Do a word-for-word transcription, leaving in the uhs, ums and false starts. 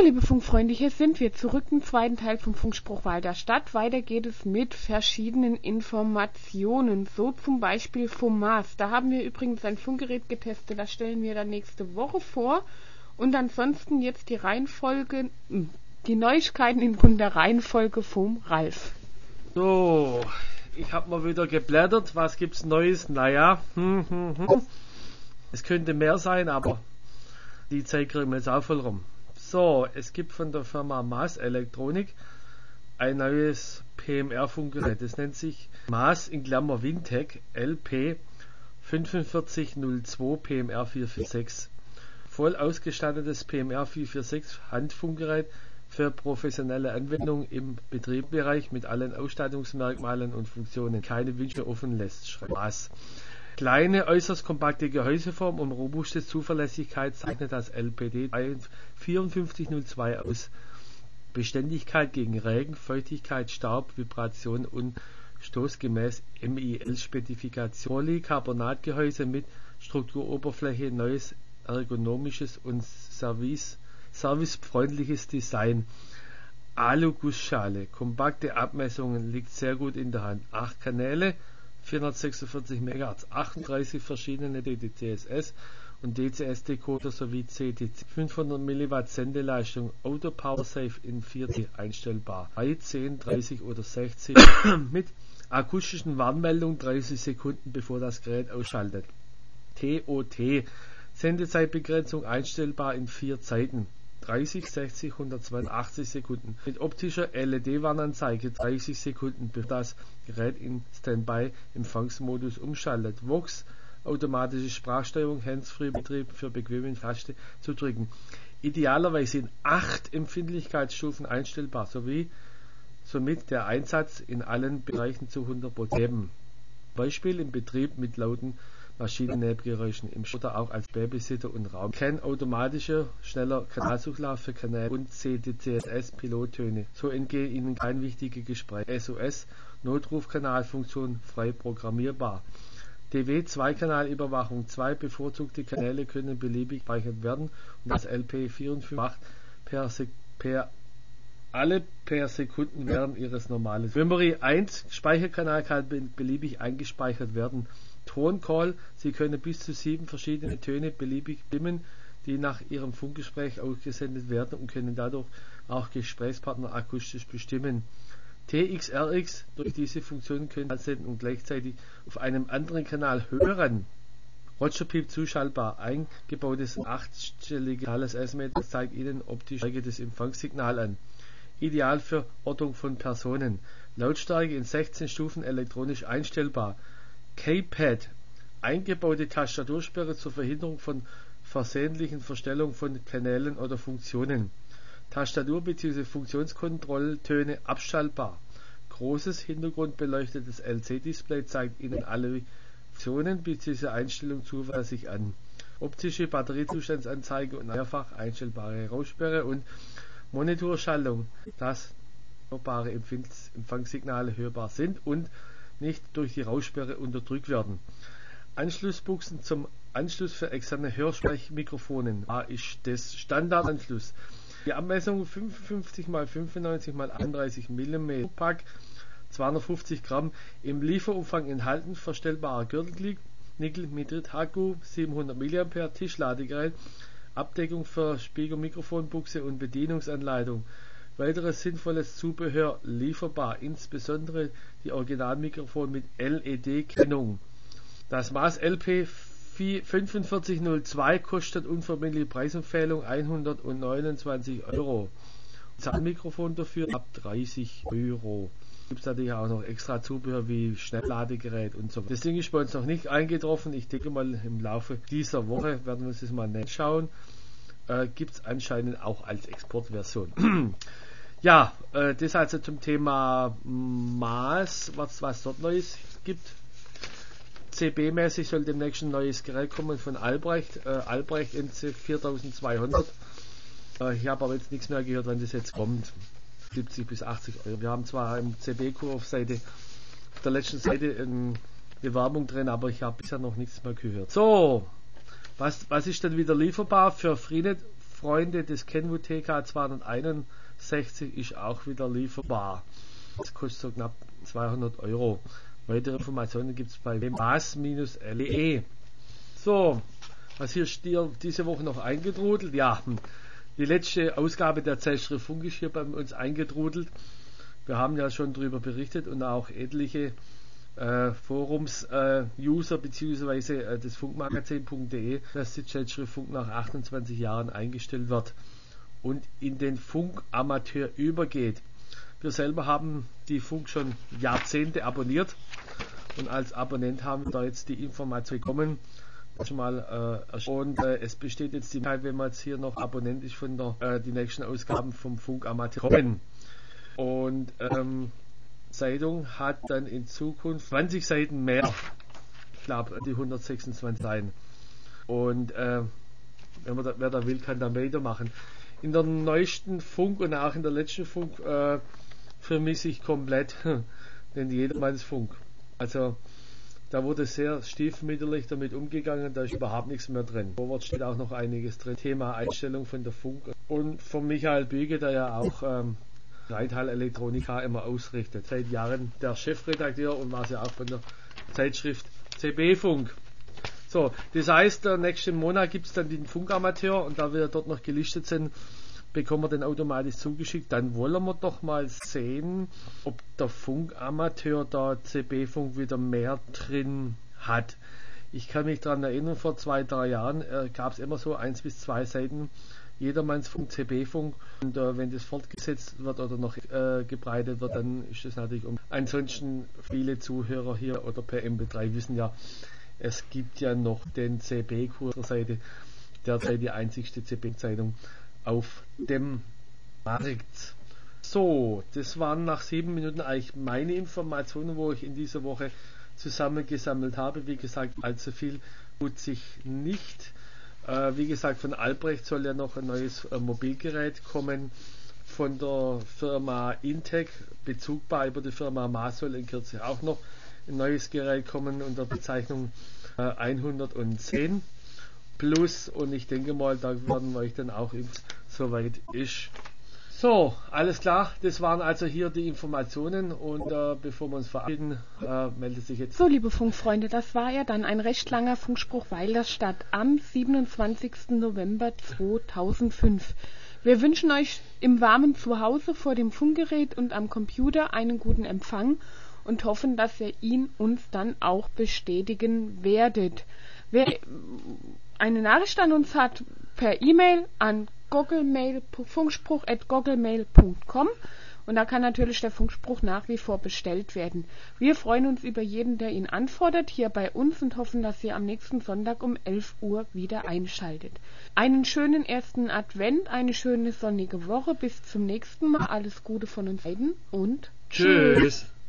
liebe Funkfreunde, hier sind wir zurück im zweiten Teil vom Funkspruch Wahl der Stadt. Weiter geht es mit verschiedenen Informationen, so zum Beispiel vom Mars. Da haben wir übrigens ein Funkgerät getestet, das stellen wir dann nächste Woche vor. Und ansonsten jetzt die Reihenfolge, die Neuigkeiten in der Reihenfolge vom Ralf. So, ich habe mal wieder geblättert, was gibt's Neues? Naja, hm, hm, hm. Es könnte mehr sein, aber die Zeit kriegen wir jetzt auch voll rum. So, es gibt von der Firma Mars Elektronik ein neues P M R-Funkgerät. Das nennt sich Mars in Klammer Wintec L P vier fünf null zwei P M R vier vier sechs. Voll ausgestattetes P M R vier vier sechs Handfunkgerät für professionelle Anwendung im Betriebsbereich mit allen Ausstattungsmerkmalen und Funktionen. Keine Wünsche offen lässt, schreibt Mars. Kleine, äußerst kompakte Gehäuseform und robuste Zuverlässigkeit zeichnet das L P D vier fünf null zwei aus. Beständigkeit gegen Regen, Feuchtigkeit, Staub, Vibration und stoßgemäß M I L-Spezifikation. Polycarbonatgehäuse mit Strukturoberfläche, neues ergonomisches und service, servicefreundliches Design. Alu-Gussschale, kompakte Abmessungen, liegt sehr gut in der Hand. acht Kanäle, vierhundertsechsundvierzig Megahertz, achtunddreißig verschiedene D T C S und D C S-Decoder sowie C T C, fünfhundert Milliwatt Sendeleistung, Auto Power Safe in vier D einstellbar, drei, zehn, dreißig oder sechzig mit akustischen Warnmeldungen dreißig Sekunden bevor das Gerät ausschaltet. T O T, Sendezeitbegrenzung einstellbar in vier Zeiten, dreißig, sechzig, hundertzweiundachtzig Sekunden. Mit optischer L E D-Warnanzeige dreißig Sekunden, bevor das Gerät in Standby-Empfangsmodus umschaltet. Vox, automatische Sprachsteuerung, Hands-Free-Betrieb für bequemen Taste zu drücken. Idealerweise in acht Empfindlichkeitsstufen einstellbar, sowie somit der Einsatz in allen Bereichen zu hundert Prozent. Beispiel im Betrieb mit lauten Maschinennebengeräuschen im oder auch als Babysitter und Raum. Kein automatischer, schneller Kanalsuchlauf für Kanäle und C T C S Pilottöne. So entgehen Ihnen kein wichtiges Gespräch. S O S, Notrufkanalfunktion, frei programmierbar. D W zwei Kanalüberwachung. Zwei bevorzugte Kanäle können beliebig gespeichert werden und das L P vierundfünfzig macht per, Sek per alle per Sekunden während ihres normalen. Memory eins, Speicherkanal kann beliebig eingespeichert werden. Toncall, Sie können bis zu sieben verschiedene Töne beliebig stimmen, die nach Ihrem Funkgespräch ausgesendet werden und können dadurch auch Gesprächspartner akustisch bestimmen. T X R X, durch diese Funktion können Sie senden und gleichzeitig auf einem anderen Kanal hören. Rogerpip zuschaltbar, eingebautes achtstelliges S-Meter zeigt Ihnen optisch das Empfangssignal an. Ideal für Ortung von Personen. Lautstärke in sechzehn Stufen elektronisch einstellbar. Keypad, eingebaute Tastatursperre zur Verhinderung von versehentlichen Verstellung von Kanälen oder Funktionen. Tastatur- bzw. Funktionskontrolltöne abschaltbar. Großes hintergrundbeleuchtetes L C D-Display zeigt Ihnen alle Funktionen bzw. Einstellungen zuverlässig an. Optische Batteriezustandsanzeige und mehrfach einstellbare Raussperre und Monitorschaltung, dass hörbare Empfangssignale hörbar sind und nicht durch die Raussperre unterdrückt werden. Anschlussbuchsen zum Anschluss für externe Hörsprechmikrofonen. Da ist das Standardanschluss. Die Abmessung fünfundfünfzig mal fünfundneunzig mal einunddreißig Millimeter Pack, zweihundertfünfzig Gramm, im Lieferumfang enthalten, verstellbarer Gürtelglied, Nickel-Hydrid-Akku, siebenhundert Milliampere, Tischladegerät, Abdeckung für Spiegelmikrofonbuchse und Bedienungsanleitung. Weiteres sinnvolles Zubehör lieferbar, insbesondere die Originalmikrofon mit L E D-Kennung. Das Mars L P vier fünf null zwei kostet unverbindliche Preisempfehlung hundertneunundzwanzig Euro. Zahnmikrofon dafür ab dreißig Euro. Gibt es natürlich auch noch extra Zubehör wie Schnellladegerät und so weiter. Das Ding ist bei uns noch nicht eingetroffen. Ich denke mal im Laufe dieser Woche werden wir uns das mal anschauen. Äh, gibt es anscheinend auch als Exportversion. Ja, äh, das also zum Thema Mars, was, was dort Neues gibt. C B-mäßig soll demnächst ein neues Gerät kommen von Albrecht, äh, Albrecht N C vierzehntzweihundert. Äh, ich habe aber jetzt nichts mehr gehört, wann das jetzt kommt. siebzig bis achtzig Euro. Wir haben zwar im C B-Kurs auf Seite, auf der letzten Seite eine Bewerbung drin, aber ich habe bisher noch nichts mehr gehört. So, was, was ist denn wieder lieferbar für Freenet Freunde, das Kenwood T K zweihunderteinundsechzig ist auch wieder lieferbar. Das kostet so knapp zweihundert Euro. Weitere Informationen gibt es bei mas Bindestrich L E. So, was hier steht diese Woche noch eingetrudelt? Ja, die letzte Ausgabe der Zeitschrift Funk ist hier bei uns eingetrudelt. Wir haben ja schon darüber berichtet und auch etliche äh, Forums-User äh, bzw. Äh, das Funkmagazin punkt de, dass die Zeitschrift Funk nach achtundzwanzig Jahren eingestellt wird und in den Funkamateur übergeht. Wir selber haben die Funk schon Jahrzehnte abonniert und als Abonnent haben wir da jetzt die Information bekommen. Schon mal, äh, und äh, es besteht jetzt die Möglichkeit, wenn man jetzt hier noch Abonnent ist, von der, äh, die nächsten Ausgaben vom Funkamateur kommen. Und ähm, Zeitung hat dann in Zukunft zwanzig Seiten mehr. Ich glaube, die hundertsechsundzwanzig sein. Und äh, wenn man da, wer da will, kann da weitermachen. In der neuesten Funk und auch in der letzten Funk äh, vermisse ich komplett den Jedermannsfunk. Also da wurde sehr stiefmütterlich damit umgegangen, da ist überhaupt nichts mehr drin. Vorwärts steht auch noch einiges drin. Thema Einstellung von der Funk. Und von Michael Büge, der ja auch ähm, Rheintal Elektronika immer ausrichtet. Seit Jahren der Chefredakteur und war ja auch von der Zeitschrift C B Funk. So, das heißt, der nächsten Monat gibt es dann den Funkamateur und da wir dort noch gelistet sind, bekommen wir den automatisch zugeschickt. Dann wollen wir doch mal sehen, ob der Funkamateur da C B Funk wieder mehr drin hat. Ich kann mich daran erinnern, vor zwei, drei Jahren äh, gab es immer so eins bis zwei Seiten Jedermannsfunk, C B Funk und äh, wenn das fortgesetzt wird oder noch äh, gebreitet wird, dann ist das natürlich um. Ansonsten viele Zuhörer hier oder per M P drei wissen ja, es gibt ja noch den C B-Kurs der Seite, derzeit die einzigste C B-Zeitung auf dem Markt. So, das waren nach sieben Minuten eigentlich meine Informationen, wo ich in dieser Woche zusammengesammelt habe. Wie gesagt, allzu viel tut sich nicht. Äh, wie gesagt, von Albrecht soll ja noch ein neues äh, Mobilgerät kommen. Von der Firma Intec, bezugbar über die Firma mas, soll in Kürze auch noch ein neues Gerät kommen unter Bezeichnung äh, hundertzehn plus, und ich denke mal, da werden wir euch dann auch, soweit ist. So, alles klar, das waren also hier die Informationen und äh, bevor wir uns verabschieden, äh, meldet sich jetzt... So, liebe Funkfreunde, das war ja dann ein recht langer Funkspruch Weilerstadt am siebenundzwanzigsten November zweitausendfünf. Wir wünschen euch im warmen Zuhause vor dem Funkgerät und am Computer einen guten Empfang und hoffen, dass ihr ihn uns dann auch bestätigen werdet. Wer eine Nachricht an uns hat, per E-Mail an gogglemail, funkspruch at gogglemail punkt com und da kann natürlich der Funkspruch nach wie vor bestellt werden. Wir freuen uns über jeden, der ihn anfordert, hier bei uns und hoffen, dass ihr am nächsten Sonntag um elf Uhr wieder einschaltet. Einen schönen ersten Advent, eine schöne sonnige Woche, bis zum nächsten Mal. Alles Gute von uns beiden und tschüss.